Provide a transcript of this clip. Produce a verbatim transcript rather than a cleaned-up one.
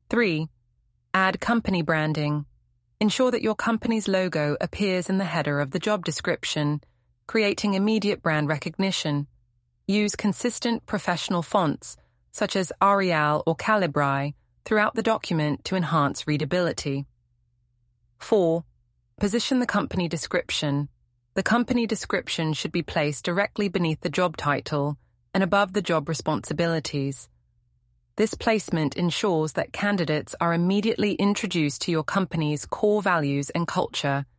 Three, add company branding. Ensure that your company's logo appears in the header of the job description, creating immediate brand recognition. Use consistent professional fonts, such as Arial or Calibri, throughout the document to enhance readability. Four, position the company description. The company description should be placed directly beneath the job title and above the job responsibilities. This placement ensures that candidates are immediately introduced to your company's core values and culture,